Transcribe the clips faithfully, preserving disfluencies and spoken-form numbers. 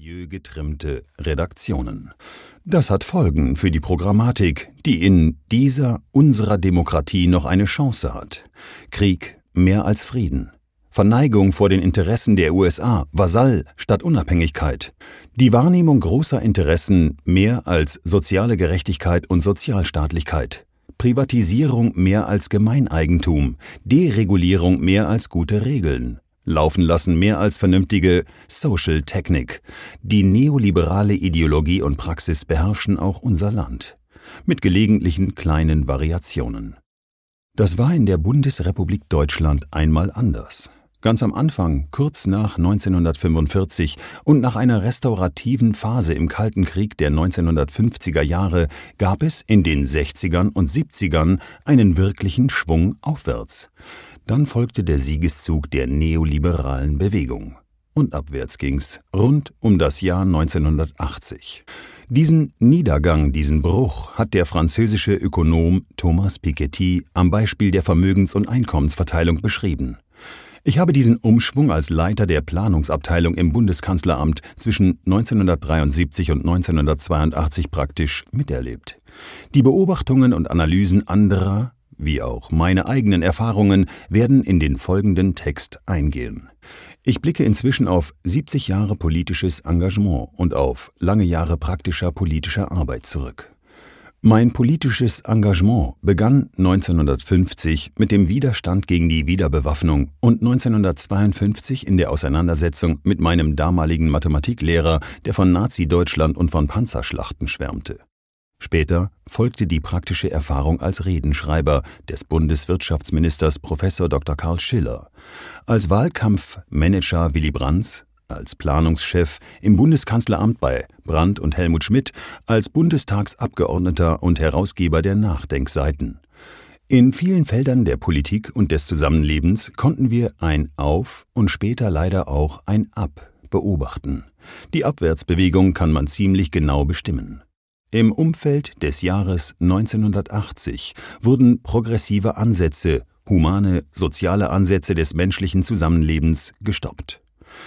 milieugetrimmte Redaktionen. Das hat Folgen für die Programmatik, die in dieser unserer Demokratie noch eine Chance hat. Krieg mehr als Frieden. Verneigung vor den Interessen der U S A, Vasall statt Unabhängigkeit. Die Wahrnehmung großer Interessen mehr als soziale Gerechtigkeit und Sozialstaatlichkeit. Privatisierung mehr als Gemeineigentum. Deregulierung mehr als gute Regeln. Laufen lassen mehr als vernünftige Social Technik. Die neoliberale Ideologie und Praxis beherrschen auch unser Land. Mit gelegentlichen kleinen Variationen. Das war in der Bundesrepublik Deutschland einmal anders. Ganz am Anfang, kurz nach neunzehnhundertfünfundvierzig und nach einer restaurativen Phase im Kalten Krieg der neunzehnhundertfünfziger Jahre, gab es in den sechzigern und siebzigern einen wirklichen Schwung aufwärts. Dann folgte der Siegeszug der neoliberalen Bewegung. Und abwärts ging's, rund um das Jahr neunzehnhundertachtzig. Diesen Niedergang, diesen Bruch hat der französische Ökonom Thomas Piketty am Beispiel der Vermögens- und Einkommensverteilung beschrieben. Ich habe diesen Umschwung als Leiter der Planungsabteilung im Bundeskanzleramt zwischen neunzehnhundertdreiundsiebzig und neunzehnhundertzweiundachtzig praktisch miterlebt. Die Beobachtungen und Analysen anderer, wie auch meine eigenen Erfahrungen, werden in den folgenden Text eingehen. Ich blicke inzwischen auf siebzig Jahre politisches Engagement und auf lange Jahre praktischer politischer Arbeit zurück. Mein politisches Engagement begann neunzehnhundertfünfzig mit dem Widerstand gegen die Wiederbewaffnung und neunzehnhundertzweiundfünfzig in der Auseinandersetzung mit meinem damaligen Mathematiklehrer, der von Nazi-Deutschland und von Panzerschlachten schwärmte. Später folgte die praktische Erfahrung als Redenschreiber des Bundeswirtschaftsministers Professor Doktor Karl Schiller, als Wahlkampfmanager Willy Brandts, als Planungschef im Bundeskanzleramt bei Brandt und Helmut Schmidt, als Bundestagsabgeordneter und Herausgeber der Nachdenkseiten. In vielen Feldern der Politik und des Zusammenlebens konnten wir ein Auf und später leider auch ein Ab beobachten. Die Abwärtsbewegung kann man ziemlich genau bestimmen. Im Umfeld des Jahres neunzehnhundertachtzig wurden progressive Ansätze, humane, soziale Ansätze des menschlichen Zusammenlebens gestoppt.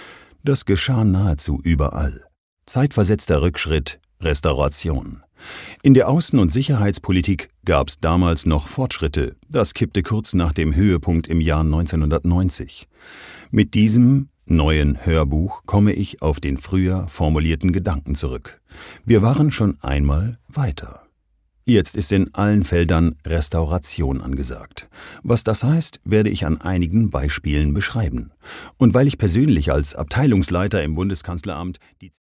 Das geschah nahezu überall. Zeitversetzter Rückschritt, Restauration. In der Außen- und Sicherheitspolitik gab es damals noch Fortschritte. Das kippte kurz nach dem Höhepunkt im Jahr neunzehnhundertneunzig. Mit diesem neuen Hörbuch komme ich auf den früher formulierten Gedanken zurück. Wir waren schon einmal weiter. Jetzt ist in allen Feldern Restauration angesagt. Was das heißt, werde ich an einigen Beispielen beschreiben. Und weil ich persönlich als Abteilungsleiter im Bundeskanzleramt die